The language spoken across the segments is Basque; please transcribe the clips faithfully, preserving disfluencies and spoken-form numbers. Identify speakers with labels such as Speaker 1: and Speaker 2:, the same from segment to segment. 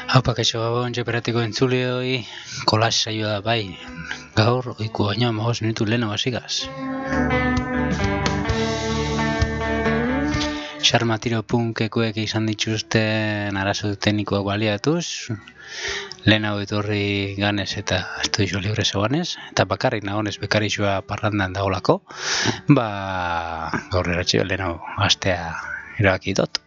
Speaker 1: Haupa, kaixo gabon, jeperatiko entzuleoi, kolas saioa da bai, gaur, oiku baino, amagos minutu lehena basigaz. Xarma tiro punkekuek izan dituzten arazo teknikoak baliatuz, lehen hau etorri ganez eta estudio libre zegoanez, eta bakarrik nagonez bekarixua parrandan dagolako, ba, gaur eratxe lehen hau astea erabaki dut.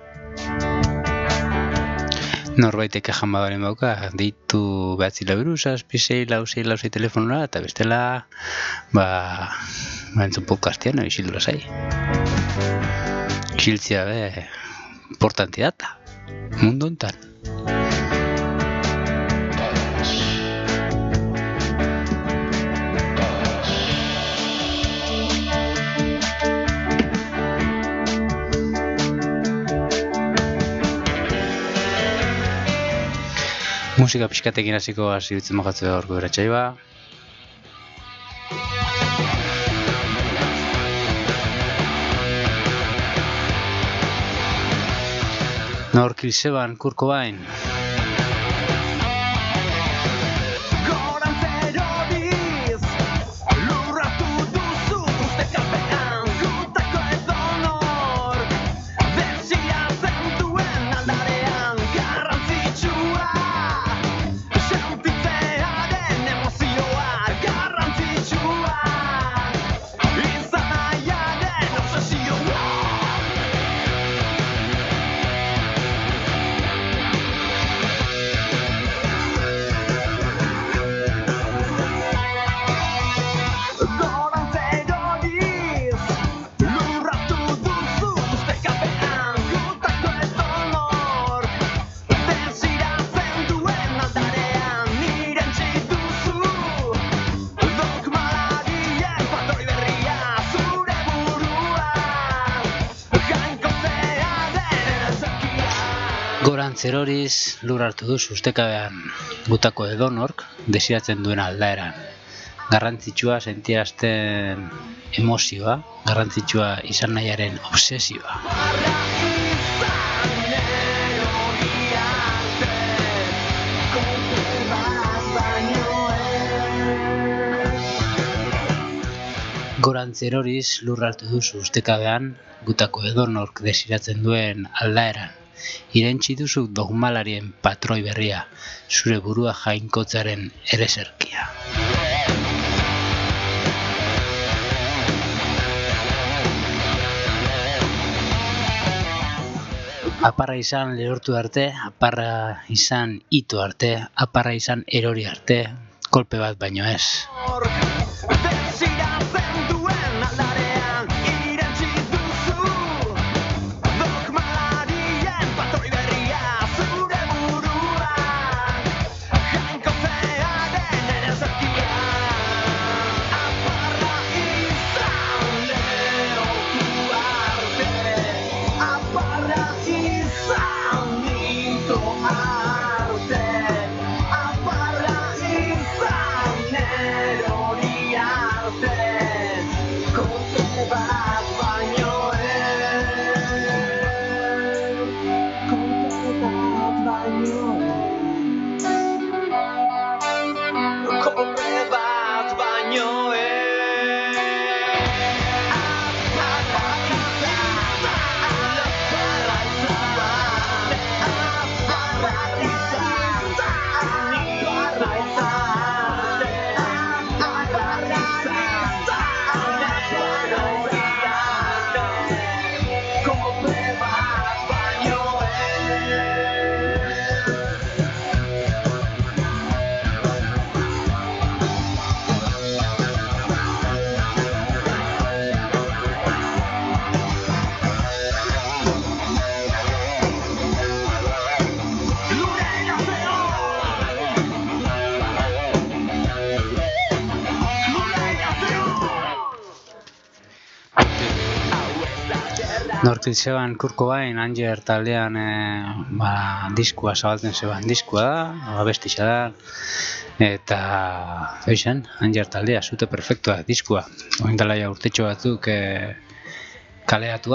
Speaker 1: Norbaitek ejan badaren bauka, ditu behatzi labiru, zazpi, zei, lau, zei, lau, zei telefonora, eta bestela, ba, ba entzun podcastian, isildu lasai. Isiltzia be, importanti data, mundu hontan. Musika pixkatekin hasiko hasi bitzen mogatzu gaurko beratxai ba. Nor Chris Evan, Kurt Cobain. Zeroriz lur hartu duzu ustekabean gutako edonork desiratzen duen aldaeran. Garrantzitsua sentiarazten emozioa, garrantzitsua izan nahiaren obsesioa. Gorantzeroriz lur hartu duzu ustekabean gutako edonork desiratzen duen aldaeran. Irentsi duzu dogmalarien patroi berria, zure burua jainkotzaren ereserkia. Aparra izan lehortu arte, aparra izan ito arte, aparra izan erori arte, kolpe bat baino ez. Nor Chris Evan, Kurt Cobain, Anger taldean e, ba, diskua zabaltzen zeban diskua da, abestixa da, eta eixen, Anger taldea, zute perfektua, diskua. Oindalaia urtetxo batzuk e, kaleatua,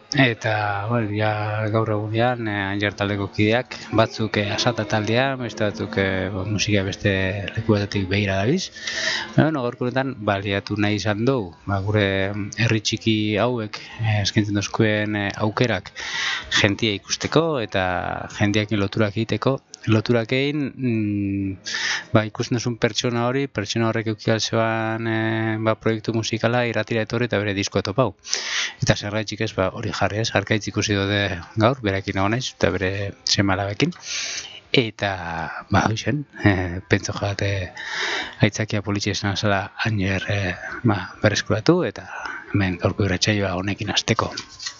Speaker 1: Eta, bueno, ja gaur egunean, eh, Anjer taldeko kideak, batzuk eh, asata taldea, beste batzuk eh, musika beste leku batetik behira dabiz. Bueno, gaurko honetan baliatu nahi izan dugu, ba, gure herri txiki hauek eh, eskaintzen dozkuen eh, aukerak jentia ikusteko eta jentiakin loturak egiteko. Loturak egin, mm, ba, ikusten duzun pertsona hori, pertsona horrek eukialzean e, ba, proiektu musikala irratira etorri eta bere diskoa topau. Eta zergaitzik ez, ba, hori jarri ez, harkaitz ikusi dode gaur, berekin nago naiz, eta bere semalabekin. Eta, ba, hoxen, e, pentso jate aitzakia politxia esan azala Anjer e, ba, berreskuratu, eta hemen gaurko irratsaioa honekin hasteko.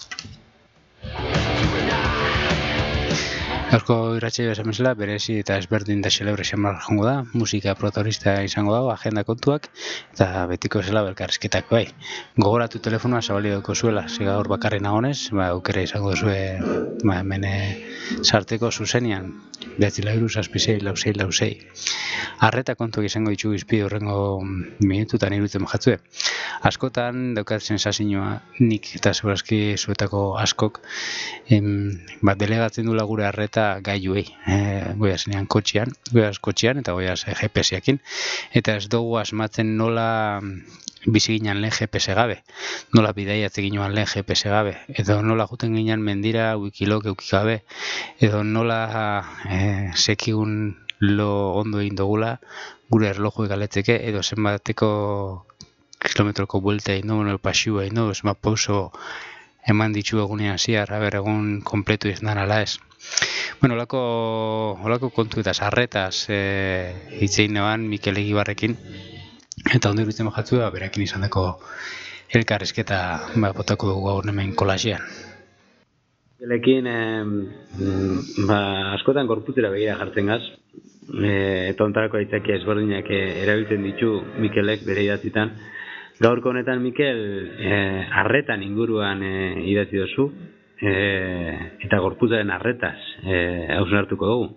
Speaker 1: Gaurko irratsaioa esan bezala, berezi eta ezberdin da xelebre xamar jongo da, musika protagonista izango dago, agenda kontuak, eta betiko esela belkarrizketak bai. Gogoratu telefonoa zabali dauko zuela, zega hor bakarri nagonez, ba, aukera izango zue ba, mene sarteko zuzenian, behatzi lauru, zazpisei, lausei, lausei. Arreta kontuak izango ditugu izpide horrengo minututan irutzen jatzue. Askotan daukat sensazioa nik eta segurazki zuetako askok em, ba, delegatzen dula gure arreta gaiuei, e, goiaz nean kotxean, goiaz kotxean eta goiaz e, G P S-ekin, eta ez dugu asmatzen nola bizi ginen lehen G P S gabe, nola bidaiatze ginoan lehen G P S gabe, edo nola juten ginen mendira wikilok eukik gabe, edo nola e, sekigun lo ondo egin dugula gure erloju egaletzeke, edo zenbateko kilometroko buelta egin dugu, no, pasiua egin dugu, zenbat pauso eman ditu egunean ziar, haber egun kompletu izan ala ez. Bueno, olako, olako kontu eta sarretaz e, hitzein neban Mikel Egibarrekin, eta ondo iruditzen bajatzua, berekin izan dako elkarrizketa ba, botako dugu gaur hemen kolaxean.
Speaker 2: Mikelekin, eh, ba, askotan gorputzera begira jartzen gaz, e, eta ontarako aitzakia ezberdinak e, erabiltzen ditu Mikelek bere idatzitan. Gaurko honetan, Mikel, eh, arretan inguruan eh, idatzi dozu, eh, eta gorputzaren arretaz eh, hausen hartuko dugu.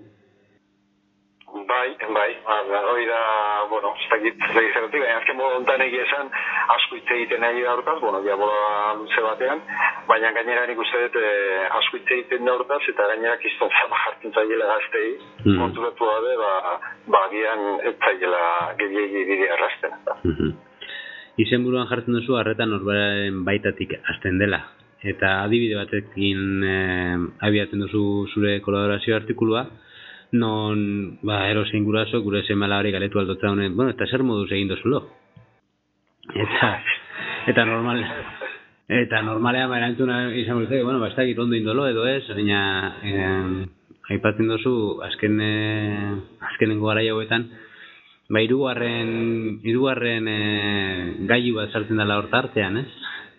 Speaker 3: Bai, bai, hori da, bueno, ez dakit zeratik, baina azken modu ontan egia esan asko hitz egiten nahi da hortaz, bueno, diabola luze batean, baina gainera nik uste dut eh, asko hitz egiten da hortaz, eta gainera kiston zama jartzen zailela gaztei, mm. konturatu dabe, ba, ba, gian ez zailela gehiagi bidea errazten.
Speaker 2: Mm-hmm. Izen buruan jartzen duzu arreta norbaren baitatik hasten dela. Eta adibide batekin eh, abiatzen duzu zure kolaborazio artikulua, non ba, erosein guraso, gure semala hori galetu aldotza honen, bueno, eta zer moduz egin dozulo. Eta, eta normal, eta normalean ba, erantzuna izan dute, bueno, ba, ez dakit ondo indolo edo ez, baina eh, aipatzen duzu, azken, eh, azkenengo garai hauetan, ba, hirugarren hirugarren eh, gailu bat sartzen dela horta artean, ez?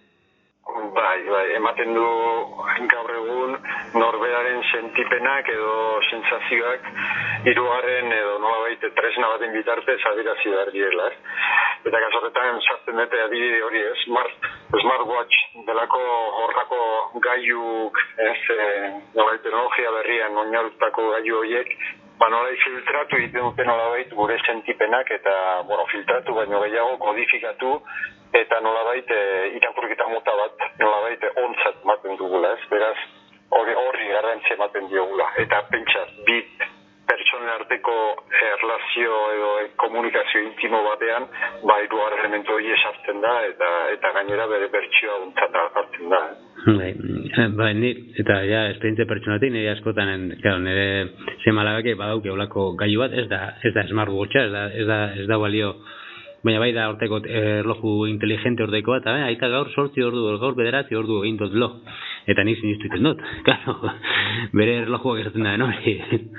Speaker 3: Bai, bai, ematen du gaur egun norberaren sentipenak edo sentsazioak hirugarren edo nolabait tresna baten bitartez adierazi behar direla, ez? Eta kasu horretan sartzen dute adibide hori, ez? Smart, smartwatch delako horrako gailuk, ez? Nolabait teknologia berrian oinarritutako gailu horiek, ba nolabait filtratu egiten dute nolabait gure sentipenak eta, bueno, filtratu baino gehiago kodifikatu eta nolabait e, irakurketa mota bat nolabait ontzat ematen dugula, ez? Beraz, hori horri garrantzia ematen diogula. Eta pentsa, bi pertsonen arteko erlazio edo komunikazio intimo batean, ba, hirugarren elementu hori esartzen da eta eta gainera bere bertsioa ontzat hartzen da.
Speaker 2: Bai, bai, ni, eta ja, esperientzia pertsonatik nire askotan, claro, nire semalabeke badauke olako gailu bat, ez da, ez da smartwatcha, ez da, ez da, ez da balio, baina bai da horteko erloju inteligente ordeko bat, eta aita gaur sortzi ordu, gaur bederatzi ordu egin dut lo, eta nik sinistu iten dut, claro, bere erlojuak esaten da, hori.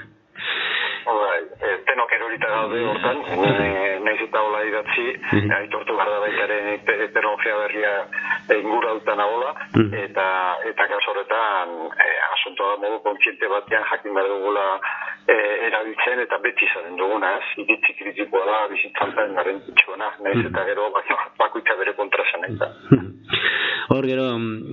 Speaker 3: Bai, tenok erorita gaude hortan, nahiz eta hola idatzi, aitortu gara da baitaren teknologia berria ingurautan ahola, eta eta kaso horretan asuntoa modu kontziente batean jakin behar dugula erabiltzen eta beti izaten duguna, ez? Iritzi kritikoa da bizitzantan garrantzitsuena, nahiz eta gero bakoitza bere kontrasan eta.
Speaker 2: Hor gero,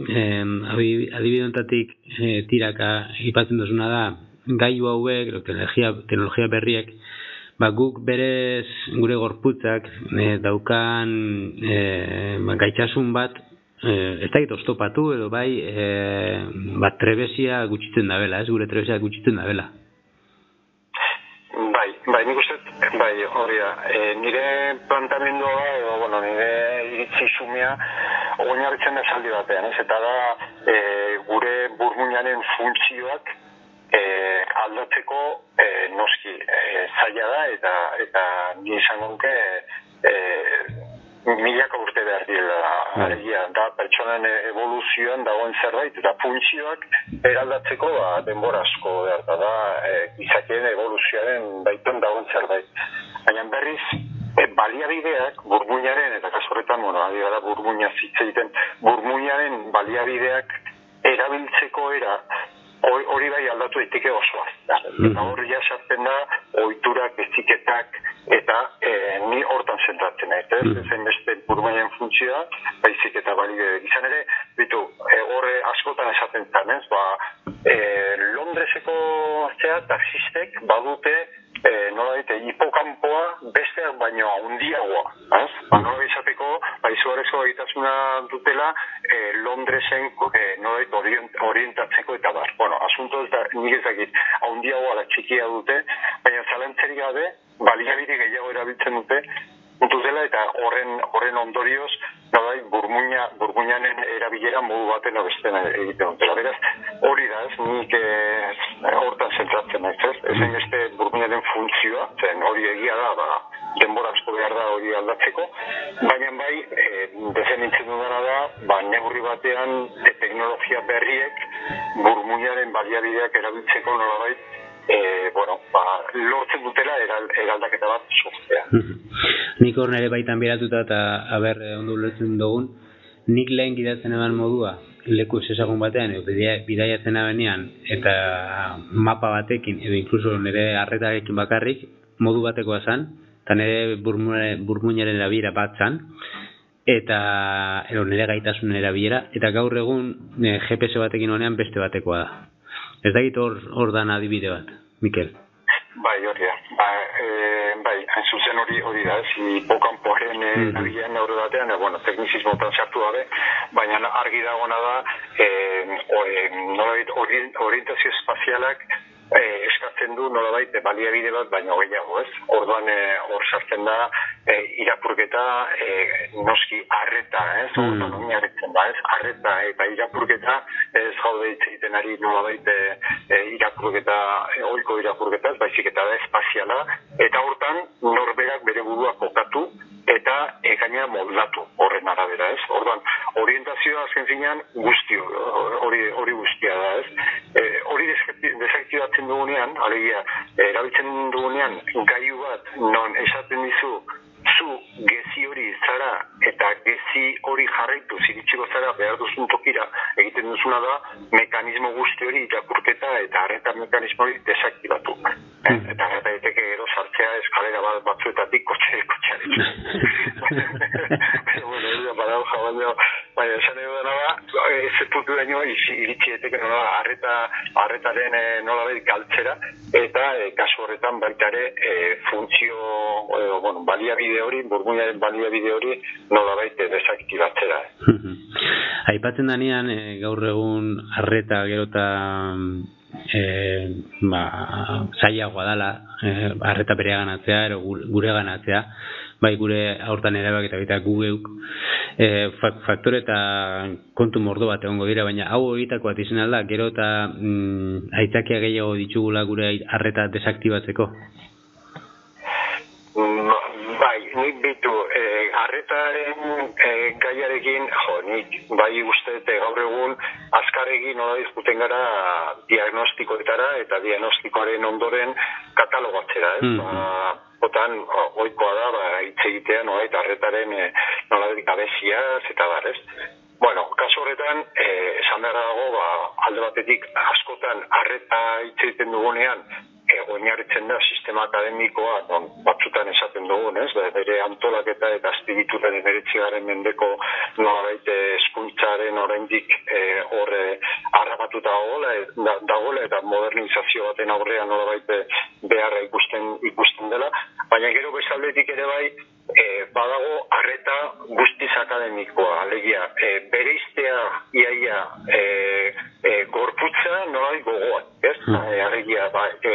Speaker 2: adibidontatik tiraka ipatzen duzuna da, gailu hauek, teknologia, teknologia berriek, ba, guk berez gure gorputzak e, daukan e, ba, gaitasun bat eh, ez da oztopatu edo bai eh, bat trebesia gutxitzen dabela, ez gure trebesia gutxitzen dabela.
Speaker 3: Bai, bai, nik uste, bai, hori da, e, nire plantamendua, edo, bueno, nire iritzi xumea, oinarritzen da esaldi batean, ez? Eta da, e, gure burmuinaren funtzioak e, aldatzeko e, noski e, zaila da, eta, eta ni izan nuke e, milaka urte behar direla, alegia, da pertsonen evoluzioan dagoen zerbait, eta funtzioak eraldatzeko ba, denbora asko behar da, da e, izakien evoluzioaren baitan dagoen zerbait. Baina berriz, e, baliabideak, burmuinaren, eta kasu horretan, bueno, adibada burmuina zitzeiten, burmuinaren baliabideak erabiltzeko era, hori bai aldatu daiteke osoa. Eta hori ja sartzen da, ohiturak, eziketak, eta e, ni hortan zentratzen nahi. Ez ezen beste burmuinen funtzioa, baizik eta balide. Izan ere, bitu, e, horre askotan esaten zen, ez? Ba, e, Londreseko zea, taxistek badute, e, nola dite, hipokampoa besteak baino handiagoa. Ez? Ba, nola izateko, ba, izugarrezko egitasuna dutela, e, Londresen e, nola dite, orient, orientatzeko eta bar. Bueno, asunto ez da, nik ezakit, handiagoa la txikia dute, baina zalantzerik gabe, baliabide gehiago erabiltzen dute, dutela eta horren horren ondorioz, nolai, burmuina, burmuinanen erabilera modu baten abesten egiten dutela. Beraz, hori da, ez, nik eh, hortan zentratzen naiz, ez, ezen beste burmuinaren funtzioa, zen hori egia da, ba, denbora asko behar da hori aldatzeko, baina bai, e, defenditzen dudana da, ba, neurri batean e, teknologia berriek burmuinaren baliabideak erabiltzeko nolabait, E, bueno, ba, lortzen dutela eral, eraldaketa bat sortzea.
Speaker 2: Nik hor nire baitan biratuta eta haber ondo ulertzen dugun, nik lehen gidatzen eman modua, leku esagun batean, edo bidaiatzen abenean, eta mapa batekin, edo inkluso nire arretarekin bakarrik, modu batekoa zan, eta nire burmuinaren erabilera bat zan, eta ero, nire gaitasun erabilera, eta gaur egun e, G P S batekin honean beste batekoa da. Ez dakit hor, hor dan adibide bat, Mikel?
Speaker 3: Bai, hori da. Ba, e, bai, hain zuzen hori hori da, ez hipokamporen mm-hmm. abilean neurri batean, e, bueno, teknizismotan sartu gabe, baina argi dagoena da, e, o, e, nolabait orientazio espazialak e, eskatzen du nolabait baliabide bat, baina gehiago, ez? Orduan hor e, sartzen da e, irakurketa e, noski arreta, ez? Orduan mm. oinarritzen da, ez? Arreta eta irakurketa ez gaude hitz egiten ari nolabait e, e, irakurketa, e, ohiko irakurketa, baizik eta da espaziala, eta hortan norberak bere burua kokatu eta e, gainera moldatu horren arabera, ez? Orduan, orientazioa azken finean guztio, hori hori guztia da, ez? E, hori desaktibatzen dugunean, alegia, erabiltzen dugunean gailu bat non esaten dizu zu gezi hori zara eta gezi hori jarraitu ziritsiko zara behar duzun tokira egiten duzuna da mekanismo guzti hori irakurketa eta arreta mekanismo hori desaktibatu. Eh? Eta gara daiteke gero sartzea eskalera bat batzuetatik kotxe kotxearekin. Bueno, hori da badau jabaino, baina esan edo dena da, ez puntu daño iritsi eteke nola arreta, arretaren e, nola behit galtzera, eta e, kasu horretan baita ere e, funtzio, e, bueno, baliabide hori, burmuinaren baliabide hori nola baita desaktibatzera.
Speaker 2: Aipatzen danean, e, gaur egun arreta gero eta e, ba, zailagoa dala, e, arreta berea ganatzea, ero gure ganatzea, bai gure aurtan erabak eta baita gugeuk, e, faktore eta kontu mordo bat egongo dira, baina hau egitako bat izan alda, gero eta mm, aitzakia gehiago ditugula gure arreta desaktibatzeko?
Speaker 3: Bai, nik bitu, e, arretaren e, gaiarekin, jo, nik bai uste eta gaur egun azkarregin nola dizkuten gara diagnostikoetara eta diagnostikoaren ondoren katalogatzera, ez? Mm-hmm. Ba, Otan, oikoa da, ba, hitz egitea, nola, eta arretaren e, nola gabeziaz eta barrez. Bueno, kasu horretan, eh, esan behar dago, ba, alde batetik askotan arreta hitz egiten dugunean, e, oinarritzen da sistema akademikoa, non, batzutan esaten dugun, ez? Bere antolaketa eta azpigituren emeretzigarren mendeko nolabait hezkuntzaren oraindik horre e, harrapatuta dagoela, dagoela eta modernizazio baten aurrean nolabait beharra ikusten ikusten dela, baina gero bezaldetik ere bai, e, badago arreta guztiz akademikoa, alegia, e, bereiztea iaia e, e, gorputza nolai gogoan, ez? Mm. E, alegia, ba, e,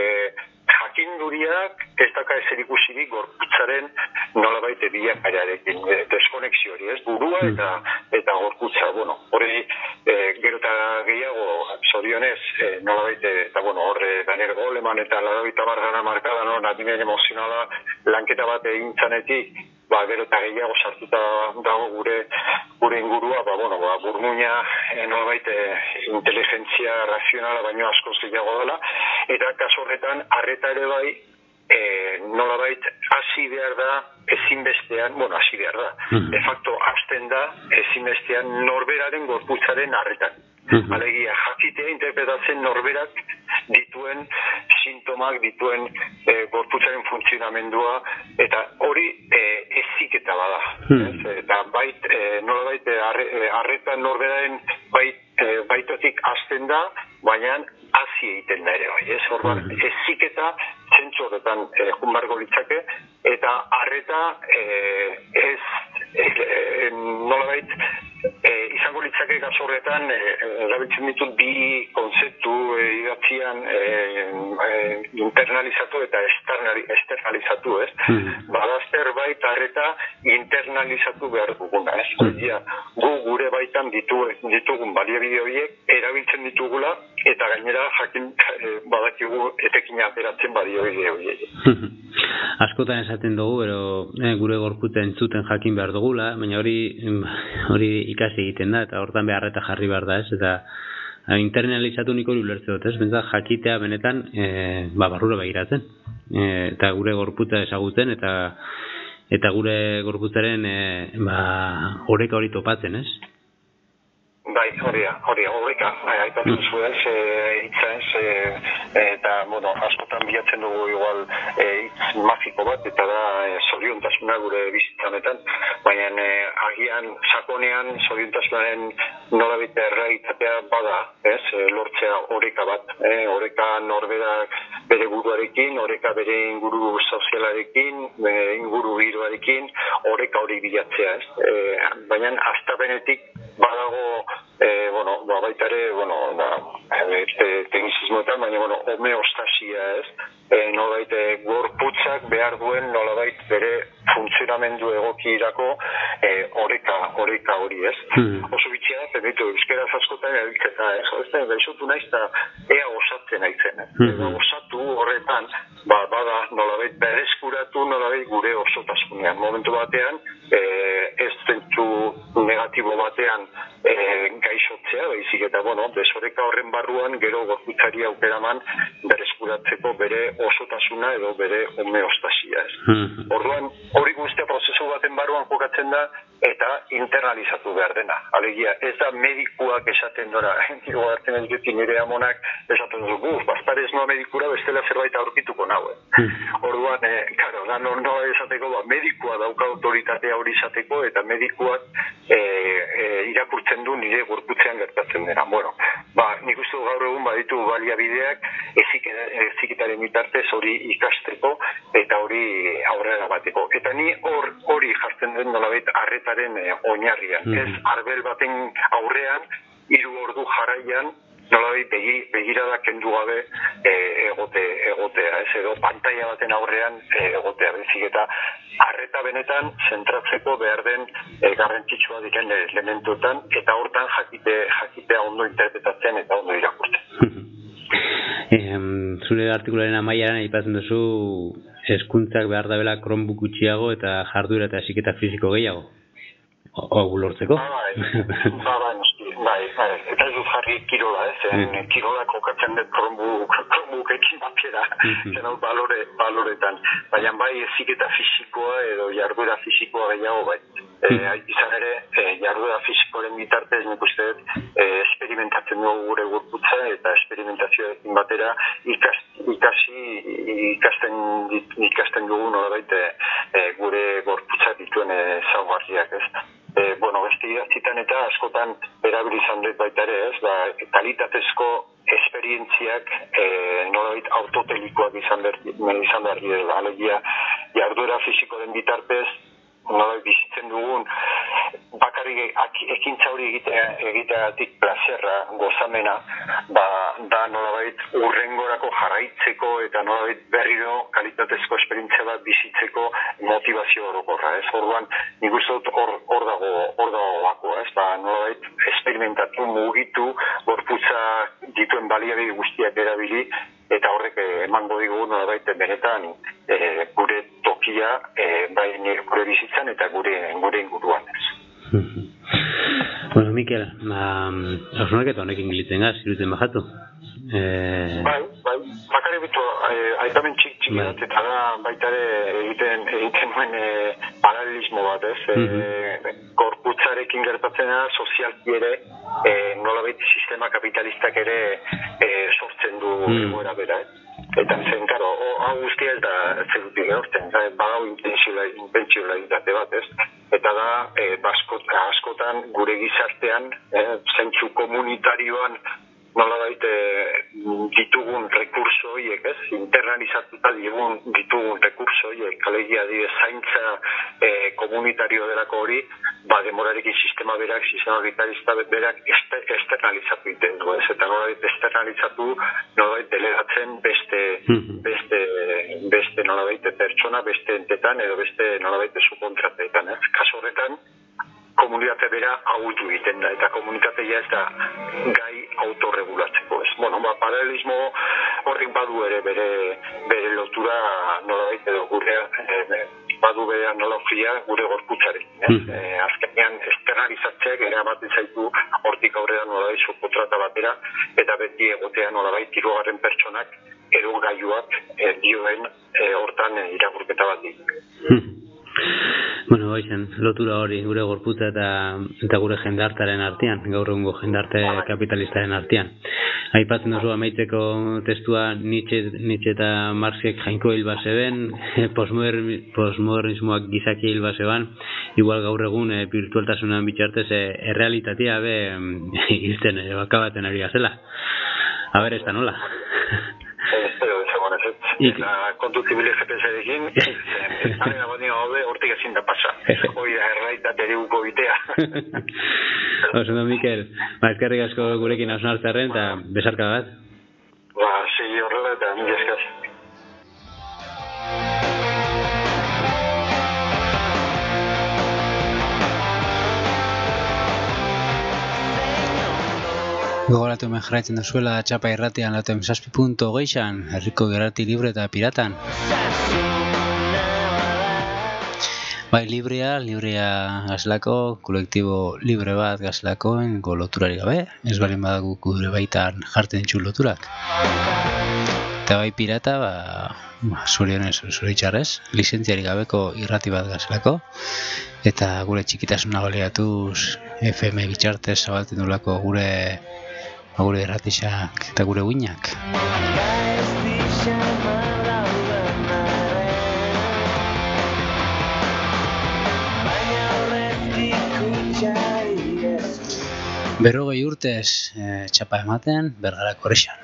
Speaker 3: jakinduriak ez daka ezer ikusirik gorputzaren nolabait bilakaerarekin, e, deskonexio hori, ez? Burua eta eta gorputza, bueno, hori e, gero eta gehiago zorionez, e, nolabait, eta bueno, horre Daniel Goleman eta laurogeita hamar markada, no, adimen emozionala lanketa bat egin zanetik, ba, gero eta gehiago sartuta dago gure gure ingurua, ba, bueno, ba, burmuina e, nolabait e, inteligentzia razionala baino askoz gehiago dela, eta kasu horretan arreta ere bai, e, nolabait hasi behar da ezinbestean, bueno, hasi behar da, de facto hasten da ezinbestean norberaren gorputzaren arretan. Alegia, jakitea interpretatzen norberak dituen sintomak, dituen e, gorputzaren funtzionamendua, eta hori e, eziketa bada. Hmm. Eta bait, e, nolabait, arre, arreta norberaren bait, e, baitotik hasten da, baina hasi egiten da ere bai. Ez orduan, hmm. eziketa zentzu horretan e, junbargo litzake, eta arreta e, ez e, e, nolabait, E, izango litzake kasu horretan e, erabiltzen ditut bi konzeptu e, idatzian e, e, internalizatu eta externalizatu, ez? Mm. Badazter baita arreta internalizatu behar duguna, ez? Mm. Gu gure baitan ditu, ditugun baliabide horiek erabiltzen ditugula eta gainera jakin e, badakigu etekin ateratzen baliabide horiek.
Speaker 2: Askotan esaten dugu, pero eh, gure gorputza entzuten jakin behar dugula, baina hori hori ikasi egiten da, eta hortan beharreta jarri behar da, ez? Eta a, internalizatu nik hori ulertze dut, ez? Bentsa jakitea benetan e, ba, barrura begiratzen. E, eta gure gorputza ezagutzen, eta eta gure gorputzaren e, ba, oreka hori topatzen, ez?
Speaker 3: Bai, horia, horia, horreka, aipatzen zuen, hitza ez, eta, bueno, askotan bilatzen dugu igual hitz magiko bat, eta da zoriontasuna gure bizitzanetan, baina e, agian sakonean zoriontasunaren nolabait errealitatea bada, ez, lortzea oreka bat, e, oreka norberak bere buruarekin, oreka bere inguru sozialarekin, e, inguru giroarekin, oreka hori bilatzea, ez, e, baina hastapenetik badago Eh, bueno, ba, baita ere, bueno, da, te, teknizismoetan, baina, bueno, homeostasia, ez? E, nolabait, gorputzak behar duen, nolabait, bere funtzionamendu egokirako e, oreka, oreka hori, ez? Hmm. Oso bitxia da, permitu, euskaraz askotan erabiltzeta, ez? Ez da, gaixotu naiz, eta ea osatzen aitzen, ez? Hmm. Edo osatu horretan, ba, bada, nolabait, bereskuratu, nolabait, gure osotasunean. Momentu batean, e, ez zentzu negatibo batean, e, gaixotzea, baizik eta, bueno, desoreka horren barruan gero gorputzari aukeraman bereskuratzeko bere osotasuna edo bere homeostasia, ez. Mm-hmm. Orduan, hori guztia prozesu baten barruan jokatzen da eta internalizatu behar dena. Alegia, ez da medikuak esaten dora, nire hartzen ez dut nire amonak esaten dugu, bastar ez noa medikura bestela zerbait aurkituko naue. Mm-hmm. Orduan, eh, karo, da no, no esateko, ba, medikua dauka autoritatea hori esateko eta medikuak eh, eh, irakurtzen du nire gorputzean gertatzen dena. Bueno, ba, nik uste gaur egun baditu baliabideak eziketaren bitartez hori ikasteko eta hori aurrera bateko. Eta ni hor hori jartzen den nolabait arretaren e, oinarrian. Mm. Ez arbel baten aurrean, hiru ordu jarraian, nolabait begi, begirada kendu gabe e, egote, egotea, ez edo pantalla baten aurrean e, egotea, bezik eta arreta benetan zentratzeko behar den e, garrantzitsua diren elementuetan eta hortan jakite, jakitea ondo interpretatzen eta ondo irakurtzen.
Speaker 2: eh, zure artikularen amaiaran aipatzen duzu hezkuntzak behar dabela Chromebook gutxiago eta jarduera eta heziketa fisiko gehiago. Hau lortzeko?
Speaker 3: Bai, bai, bai, bai, eta ez dut jarri kirola, ez, mm. kirola kokatzen dut Chromebookekin batera, zen hau balore, baloretan, baina bai heziketa fisikoa edo jarduera fisikoa gehiago bai. E, izan ere, e, jarduera fisikoaren bitartez nik uste dut e, esperimentatzen dugu gure gorputza eta esperimentazioekin batera ikas, ikasi ikasten, ikasten dugu nolabait e, gure gorputza dituen ezaugarriak, ez. E, bueno, beste idatzitan eta askotan erabili izan dut baita ere, ez, ba, kalitatezko esperientziak e, nolabait autotelikoak izan behar izan behar dira, alegia jarduera fisikoaren bitartez nola bizitzen dugun, bakarrik ekintza hori egiteagatik plazerra, gozamena, ba, da nolabait urrengorako jarraitzeko eta nolabait berriro kalitatezko esperientzia bat bizitzeko motivazio orokorra, ez? Orduan, nik uste dut hor, hor dago, hor dago bako, ez? Ba, nolabait esperimentatu, mugitu, gorputza dituen baliabide guztiak erabili, eta horrek emango digu nolabait benetan e, gure tokia, e, bai gure bizitzan eta gure, gure inguruan, ez?
Speaker 2: Bueno, Mikel, ba, hausunak eta honekin gilitzen gaz, iruten bajatu. Eh...
Speaker 3: Bai, bai, bakare bitu, eh, aipamen txik txik bat, eta da baita ere egiten, egiten nuen eh, paralelismo bat, ez? Mm-hmm. Eh, gorputzarekin gertatzen da, sozialki ere, eh, nolabait sistema kapitalistak ere eh, sortzen du mm. egoera bera, eh? Eta zen, karo, hau guztia ez da zerutik egortzen, badau intentzionalitate bat, ez? Eta da, e, baskot, askotan gure gizartean, e, zentzu komunitarioan nolabait e, ditugun rekurso horiek, ez? Internalizatuta digun ditugun rekurso horiek, alegia dire zaintza e, komunitario delako hori, ba, demorarekin sistema berak, sistema vitalista berak externalizatu iten du, ez? Eta nolabait externalizatu, nolabait delegatzen beste, beste, beste nolabait pertsona, beste entetan, edo beste nolabait subkontratetan, ez? Kaso horretan, komunitate bera ahutu egiten da, eta komunitatea ez da gai autorregulatzeko, ez? Bueno, ba, paralelismo horrik badu ere bere, bere lotura nolabait edo gure, e, badu bere analogia gure gorputzarekin, ez? Mm. E, azkenean externalizatzeak ere amaten zaitu hortik aurrera nolabait subkontrata batera, eta beti egotea nolabait hirugarren pertsonak edo gaiuak e, dioen e, hortan e, irakurketa bat dik.
Speaker 2: Mm. Bueno, baixen, lotura hori gure gorputza eta, eta gure jendartaren artean, gaur egungo jendarte kapitalistaren artean. Aipatzen duzu amaitzeko testua Nietzsche, Nietzsche eta Marxek jainko hilba zeben, postmodern, postmodernismoak gizaki hilba zeban, igual gaur egun e, virtualtasunan bitxartez e, errealitatea be hilten, e, bakabaten ari gazela. A ber, ez da nola?
Speaker 3: Espero desagonez, eta kontu zibile G P S-ekin, zaren abonio hau hortik ezin da pasa. Hoi da erraitate dugu bitea.
Speaker 2: Oso, Mikel, ba, eskerrik asko gurekin hausnartzearen, eta besarka bat.
Speaker 3: Ba, segi horrela eta mila eskaz.
Speaker 1: Gogoratu hemen jarraitzen duzuela txapa irratian laurogeita zazpi puntu hogeian, herriko gerrati libre eta piratan. Bai, librea, librea gazlako, kolektibo libre bat gazlakoen loturari gabe, ez balin badagu gure baitan jartzen ditxu loturak. Eta bai pirata, ba, zorionez, zoritxarrez, lizentziari gabeko irrati bat gazlako, eta gure txikitasuna baliatuz F M bitxartez zabaltzen dulako gure gure erratixak eta gure uinak. Berrogei urtez e, txapa ematen, bergarako horrexan.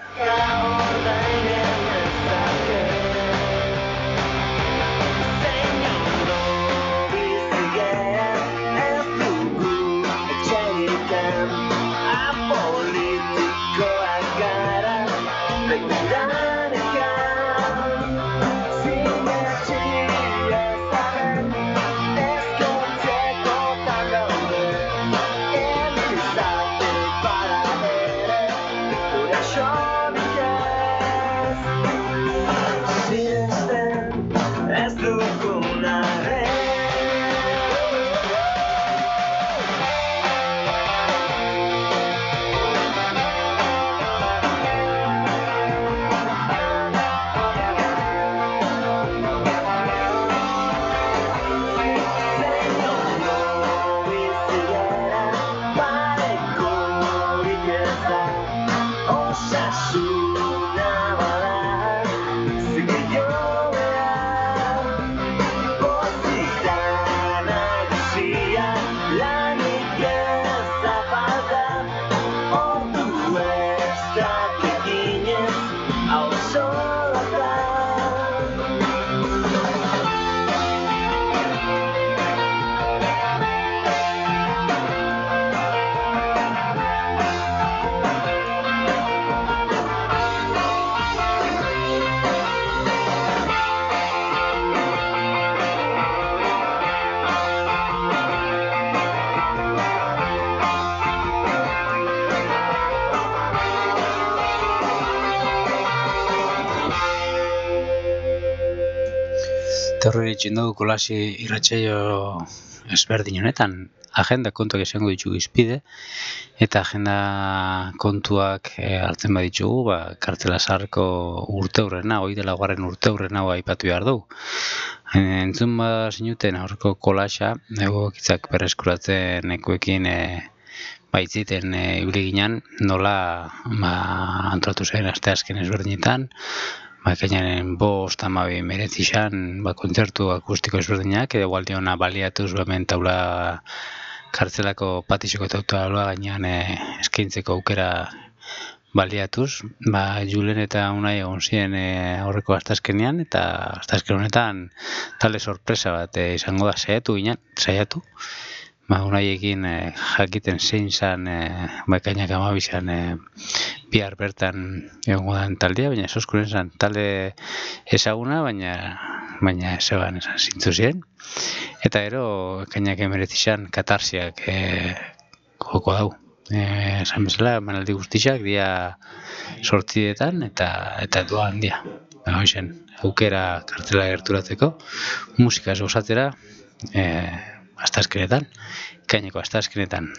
Speaker 1: Terrori dugu kolasi irratsaio ezberdin honetan, agenda kontuak izango ditugu izpide, eta agenda kontuak e, hartzen baditugu, ba, kartzela zaharreko urteurrena, hoi dela garren urteurrena aipatu behar dugu. Entzun ba zinuten aurreko kolasa, egokitzak berreskuratzen ekoekin e, baitziten e, ibili ginen, nola ba, antolatu zen asteazken ezberdinetan, ba, ekainaren bost amabi meretzixan, ba, kontzertu akustiko ezberdinak, edo gualdi hona baliatuz hemen taula kartzelako patizeko taula gainean e, eskaintzeko aukera baliatuz, ba, Julen eta Unai egon ziren e, aurreko asteazkenean, eta asteazken honetan talde sorpresa bat e, izango da saiatu ginen, saiatu. Ba, Unaiekin e, jakiten zein zan, e, ba, ekainak amabizan e, bihar bertan egongo dan taldea, baina esoskuren zan talde ezaguna, baina baina zeban esan zintzu ziren. Eta ero, ekainak emeretizan katarsiak e, joko dau. E, esan bezala, manaldi guztiak dia sortzidetan eta eta doan dia. Ba, hoxen, aukera kartela gerturatzeko, musika osatzera, e, astazkenetan, ekaineko astazkenetan.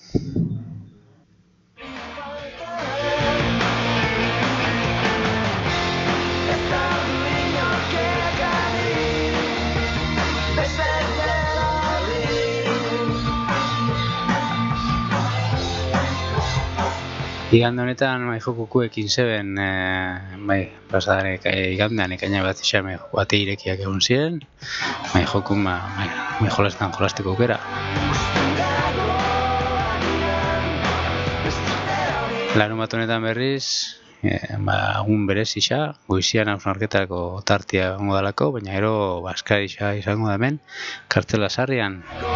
Speaker 1: Igande honetan, bai, jokukuekin zeben, e, bai, pasadare, igandean ekaina bat izan, bai, bate irekiak egon ziren, bai, jokun, bai, bai, jolaztan jolasteko aukera. Larun bat honetan berriz, e, ba, agun berez isa, goizian hausnarketako tartia egongo dalako, baina ero, baskari isa izango da hemen, kartzela sarrian.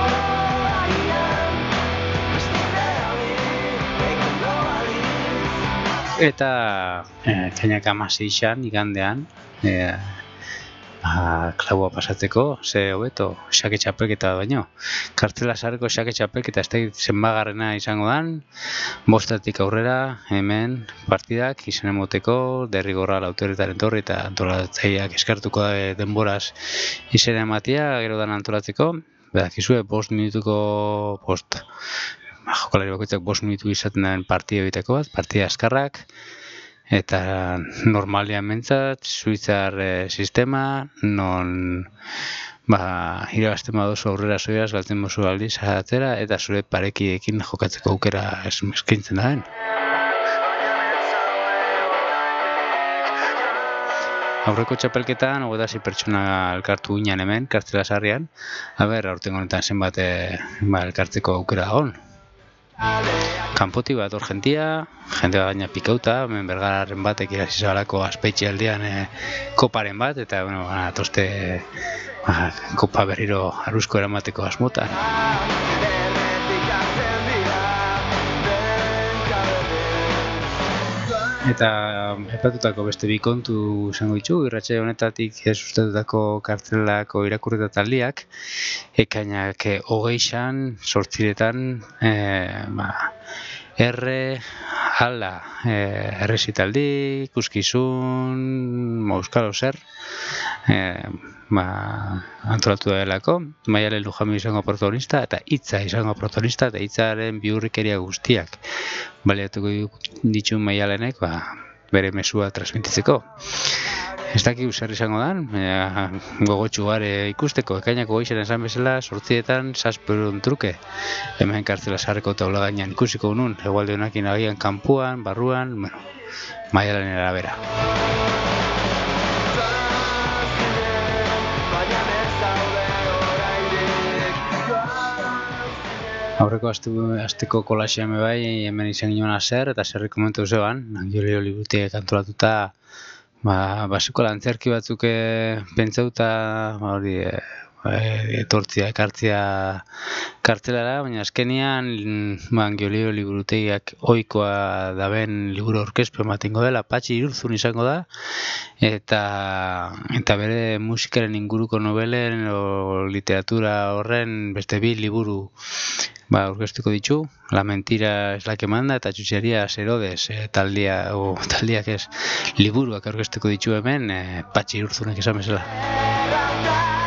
Speaker 1: Eta eh, kainak amasi izan, igandean, eh, ba, klaua pasatzeko, ze hobeto, xake txapelketa baino. Kartzela zaharreko xake txapelketa ez da zenbagarrena izango dan, bostatik aurrera, hemen, partidak, izan emoteko, derrigorra lauteretaren torri eta antolatzaileak eskartuko da denboraz izena ematia, gero dan antolatzeko, bedakizue, bost minutuko post. Ba, jokalari bakoitzak bost minutu izaten den partida egiteko bat, partida askarrak, eta normalian mentzat, suitzar e, sistema, non ba, irabazten badozu aurrera zoiaz, galtzen bozu aldiz atzera, eta zure parekiekin jokatzeko aukera eskaintzen da den. Aurreko txapelketan, hogeita sei pertsona elkartu ginen hemen, kartzela sarrian, aber, aurtengo honetan zenbat e, ba, elkartzeko aukera dagoen. Kanpoti bat hor jentia, jente bat baina pikauta, hemen bergararen batek irasi zabalako azpeitxe aldean e, koparen bat, eta bueno, atoste ba, kopa berriro aruzko eramateko asmotan. Eta epatutako beste bi kontu izango ditu, irratsaio honetatik sustatutako kartzelako irakurreta taldiak, ekainak hogeixan, sortziretan, e, ba, erre, ala, e, errezitaldi, ikuskizun, euskalo zer, e, ba, antolatu da delako, Maialen Lujami izango protagonista, eta hitza izango protagonista, eta hitzaren bihurrikeria guztiak baliatuko ditu Maialenek, ba, bere mesua transmititzeko. Ez dakik zer izango dan, e, gogotxu gare ikusteko, ekainako goizaren esan bezala, sortzietan, zazperun truke. Hemen kartzela zaharreko taula gainean ikusiko nun, egualde honakin agian kanpuan, barruan, bueno, Maialen arabera. Aurreko asteko kolaxean bai, hemen izan ginoen azer, eta zerri komentu zeban, Angiolio Liburutiek antolatuta, ba, basiko lantzerki batzuk pentsauta, ba, hori, e, etortzia, ekartzia kartzelara, baina azkenian, ba, Angiolio Liburutegiak ohikoa daben liburu orkezpe ematengo dela, Patxi Irurzun izango da, eta eta bere musikaren inguruko novelen o literatura horren beste bi liburu ba, aurkeztuko ditu, La mentira es la que manda eta Txutxerias Herodes e, taldia, o taldiak ez, liburuak aurkeztuko ditu hemen, e, Patxi Irurzunek esan bezala.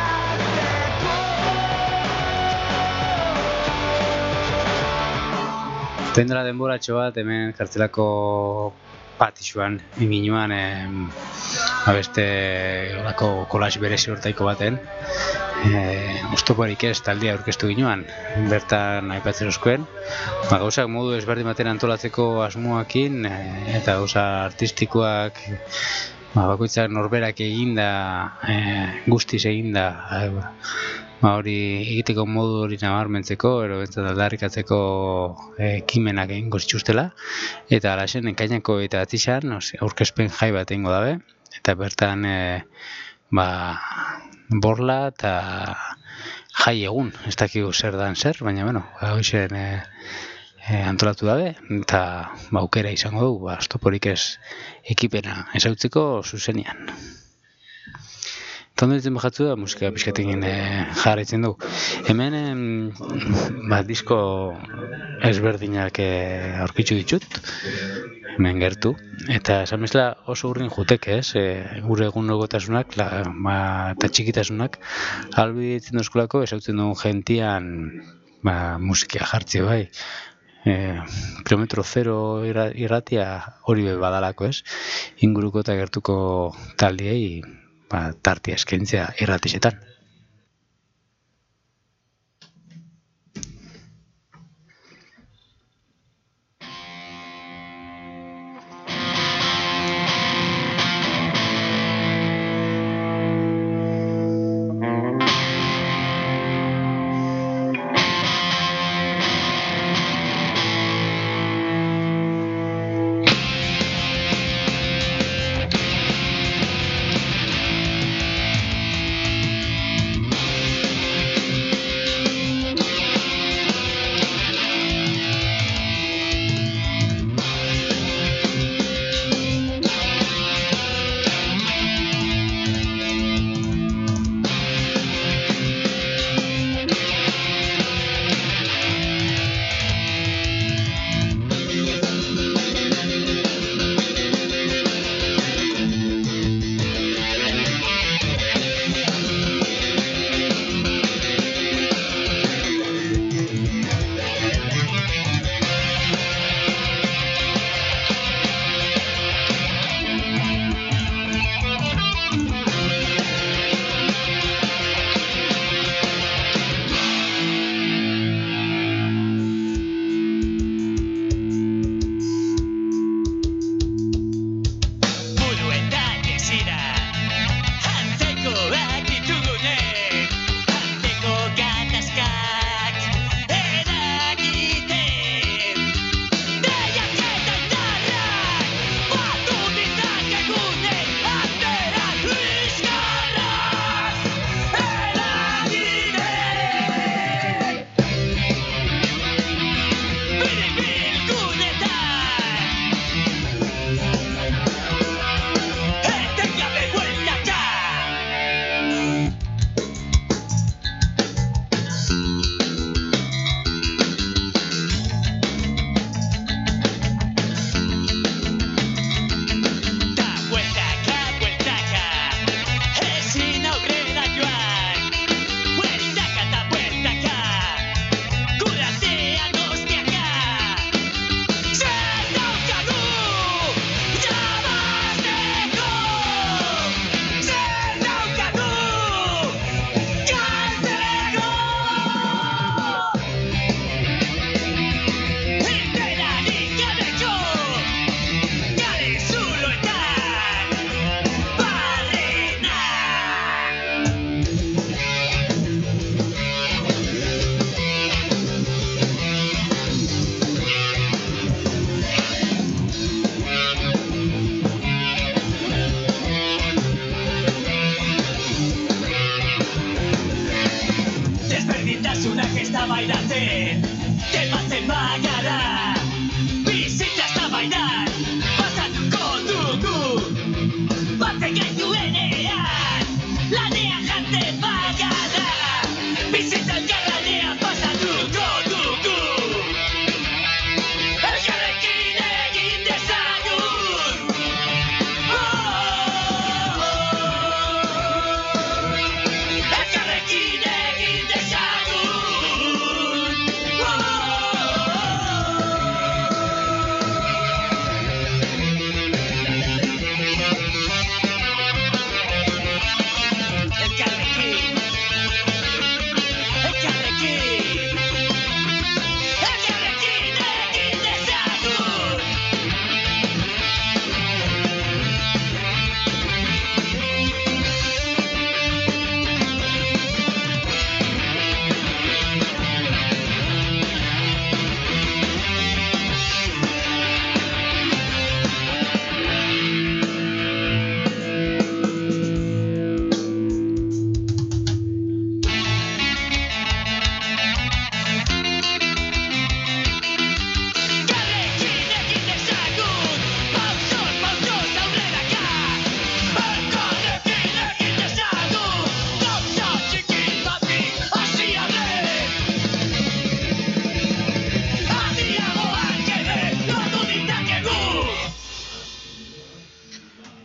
Speaker 1: Tendela denboratxo bat, hemen kartzelako patixuan, inginuan, eh, beste olako kolas berezi hortaiko baten, eh, oztoporik ez taldia aurkeztu ginuan, bertan aipatzen oskuen, ba, gauzak modu ezberdin baten antolatzeko asmoakin, eh, eta gauza artistikoak, ba, bakoitzak norberak eginda, eh, guztiz eginda, eh, ba, hori egiteko modu hori nabarmentzeko, ero bentzat aldarrikatzeko ekimenak egingo zituztela, eta alaxen enkainako eta atizan, aurkezpen jai bat egingo dabe, eta bertan e, ba, borla eta jai egun, ez dakigu zer dan zer, baina bueno, hoxen e, e, antolatu dabe, eta ba, aukera izango du, ba, oztoporik ez ekipena ezautzeko zuzenian. Tondo ditzen bajatzu da musika pixkatekin e, jarraitzen du. Hemen em, ba, disko ezberdinak e, aurkitzu ditut, hemen gertu. Eta esan bezala oso urrin juteke, ez? E, gure egun logotasunak la, ba, eta txikitasunak albi ditzen duzkulako esautzen dugun gentian ba, musika jartzi bai. E, kilometro zero irratia hori be badalako, ez? Inguruko eta gertuko taldiei ba, tartia eskentzea irratisetan.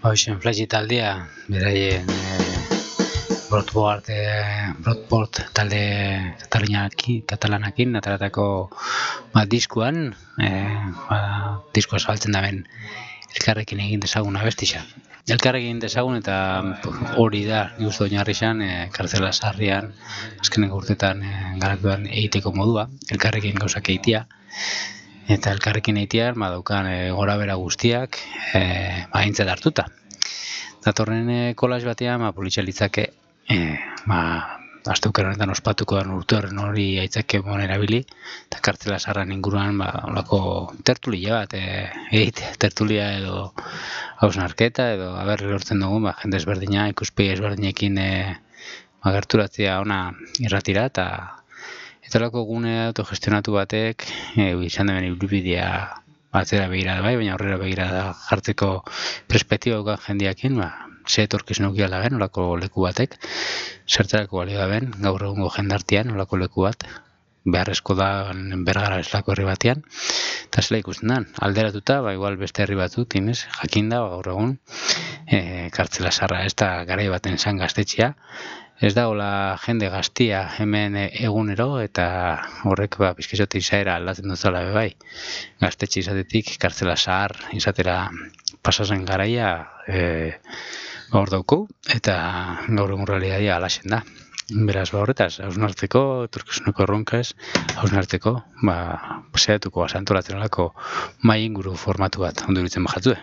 Speaker 1: Hoxen flashi taldea, beraien Broadport, eh, Broadport talde katalanakin, katalanakin ataratako ba, diskuan, eh, ba, diskoa zabaltzen daben elkarrekin egin dezagun abestisa. Elkarrekin dezagun eta hori da, guztu oinarri xan, eh, kartzela sarrian, azkeneko urtetan eh, garatuan egiteko modua, elkarrekin gauzak egitea. Eta elkarrekin eitean, ba, daukan e, gora bera guztiak e, ba, aintzat hartuta. Datorren e, kolaz batean, ba, politxalitzake, e, ba, azteuker honetan ospatuko den urte horren hori aitzake bon erabili, eta kartzela sarran inguruan, ba, olako tertulia bat, e, eite, tertulia edo hausnarketa, edo haber lortzen dugun, ba, jende ezberdina, ikuspegi ezberdinekin e, ba, gerturatzea ona irratira, eta Eta lako gune autogestionatu batek, e, izan deben ibilbidea batzera begira da bai, baina aurrera begira da jartzeko perspektiba dukan jendiakin, ba, ze etorkizun ukia da ben, olako leku batek, zertarako balio da ben, gaur egungo jendartian, olako leku bat, beharrezko da bergara eslako herri batean, eta zela ikusten da, alderatuta, ba, igual beste herri batzuk, inez, jakinda, ba, gaur egun, e, kartzela sarra ez da garai baten zan gaztetxea, ez da hola jende gaztia hemen egunero eta horrek ba, bizkizote izaera aldatzen duzala bai. Gaztetxe izatetik kartzela zahar izatera pasazen garaia e, hor dauko eta gaur egun realidadia alaxen da. Beraz, ba horretaz, hausnartzeko, etorkizuneko erronkaz, hausnartzeko, ba, zehatuko basantolatzen olako mai inguru formatu bat, ondo iruditzen bajatzue.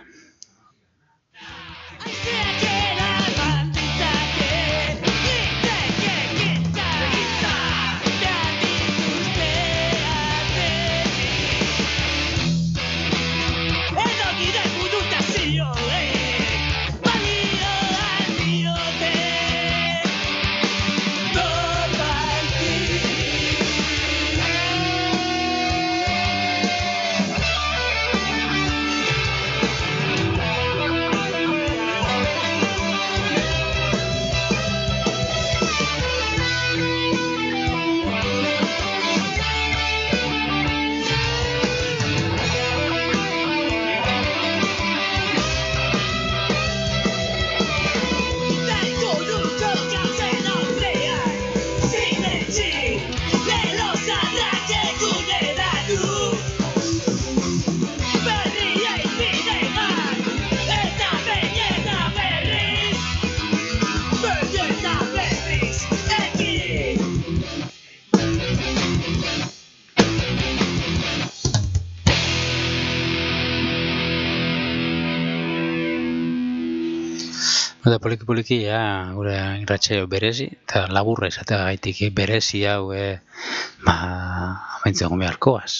Speaker 1: Eta poliki-poliki, ja, gure irratsaio berezi, eta laburra izatea gaitik berezi hau, e, ba, amaitzen egon beharkoaz.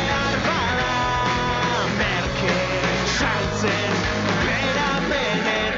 Speaker 4: Gainan behar bada merke saltzen bera benetan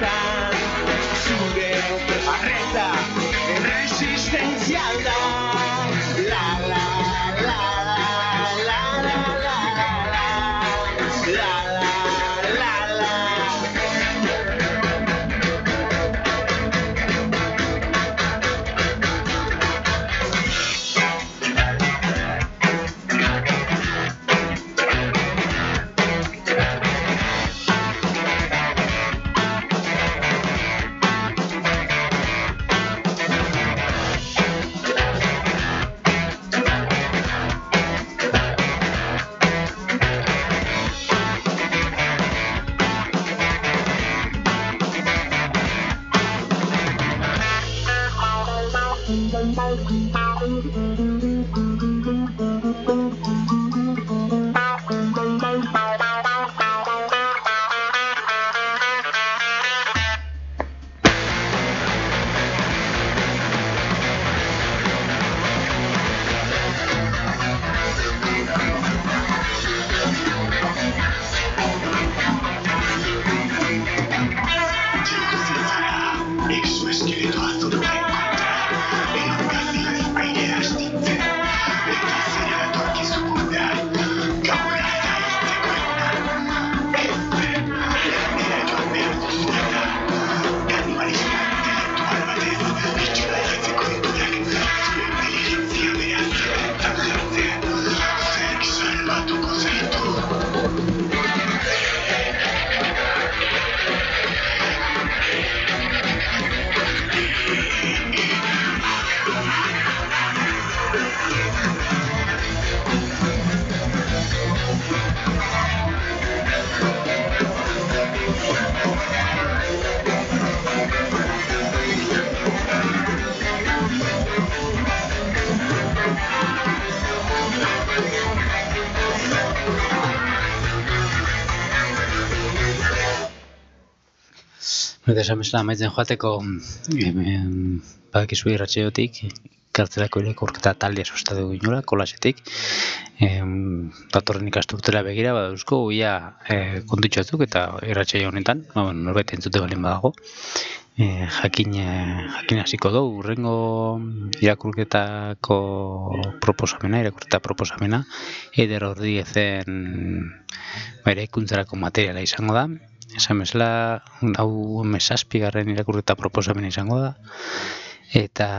Speaker 1: Eta esan bezala amaitzen joateko badakizu irratsaiotik kartzelako irakurketa taldea sustatu ginola, kolasetik. Datorren ikasturtera begira badauzko ia e, kontutxatzuk eta irratsaio honetan, ba, bueno, norbait entzute balin badago. E, jakin, e, jakin hasiko dugu, urrengo irakurketako proposamena, irakurketa proposamena, Eider Ordiezen bere ikuntzarako materiala izango da. Esan bezala, hau mesazpigarren irakurketa proposamena izango da. Eta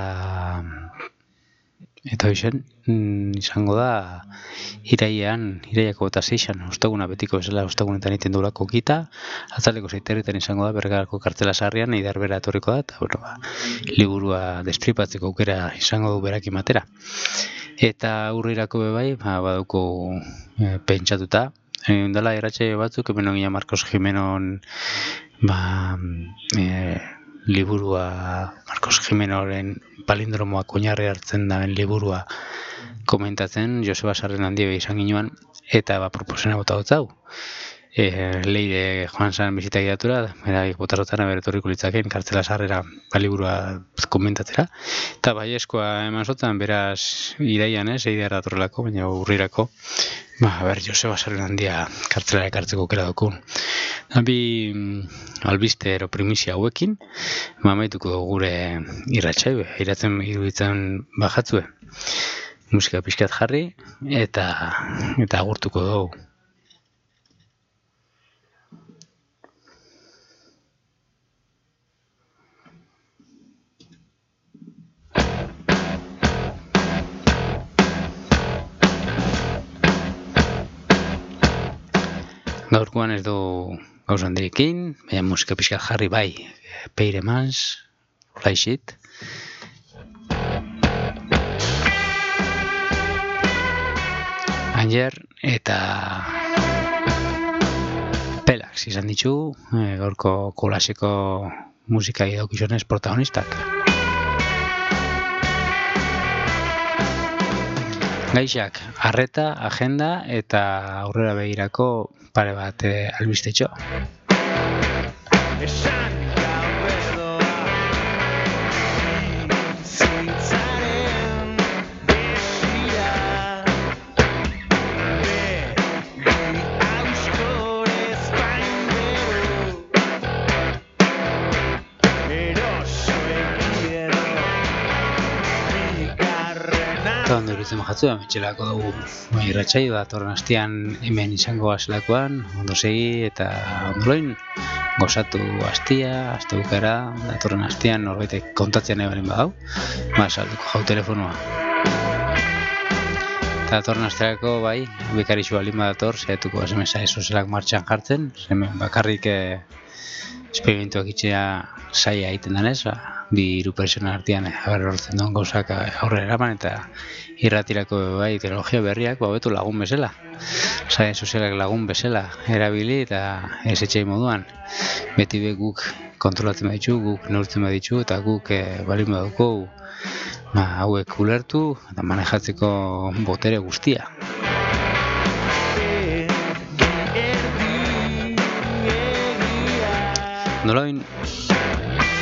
Speaker 1: eta hoxen izango da irailean, iraiako eta seixan, ostaguna betiko bezala, ostagunetan egiten duelako gita, atzaleko zeiterritan izango da, Bergarako kartzela sarrian, Eider bera etorriko da, eta bueno, ba, liburua destripatzeko aukera izango du berakin batera. Eta aurrirako bebai, ba, baduko e, pentsatuta, Egin dela irratsaio batzuk, hemen ogina Marcos Jimenon ba, e, liburua, Marcos Jimenoren palindromoak oinarri hartzen daben liburua komentatzen, Joseba Sarrenandia izan ginoan, eta ba, proposena bota dut hau. E, Leire joan zan bizita gidatura, eraik botarrotan aberetorriko litzaken kartzela sarrera liburua komentatzera, eta baieskoa eman zotan, beraz iraian ez, Eider datorrelako, baina urrirako, ba, ber, Joseba Sarrenandia kartzela ekartzeko aukera daukun. Bi albiste ero primizia hauekin, amaituko dugu gure irratsaio, iratzen iruditzen bajatzue. Musika pixkat jarri, eta, eta agurtuko dugu. Gaurkoan ez du gauz handirekin, baina musika pixkat jarri bai, Peiremans, Flyshit. Anger eta Pelax izan ditu, e, gaurko kolaseko musika idaukizonez protagonistak. Gaixak, arreta, agenda eta aurrera begirako pare bat e, albistetxo. Eta ondo iruditzen majatzu, ametxelako dugu irratsaio datorren astean hemen izango azelakoan, ondo segi eta ondoloin gozatu astia, aste bukara, datorren astean norbaitek kontatzen nahi balen badau, ba, salduko jau telefonoa. Eta datorren asteako bai, bekarixu balin badator, zehatuko S M S esozelak martxan jartzen, hemen bakarrik eh, esperimentuak itxea saia egiten danez, ba, bi hiru pertsona artean haber hortzen duen gauzak aurrera eraman eta irratirako bai teknologia berriak babetu lagun bezala. Saia sozialak lagun bezala erabili eta ez etxei moduan. Beti be guk kontrolatzen baditu, guk neurtzen baditu eta guk e, balin baduko ba, hauek ulertu eta manejatzeko botere guztia. Nolain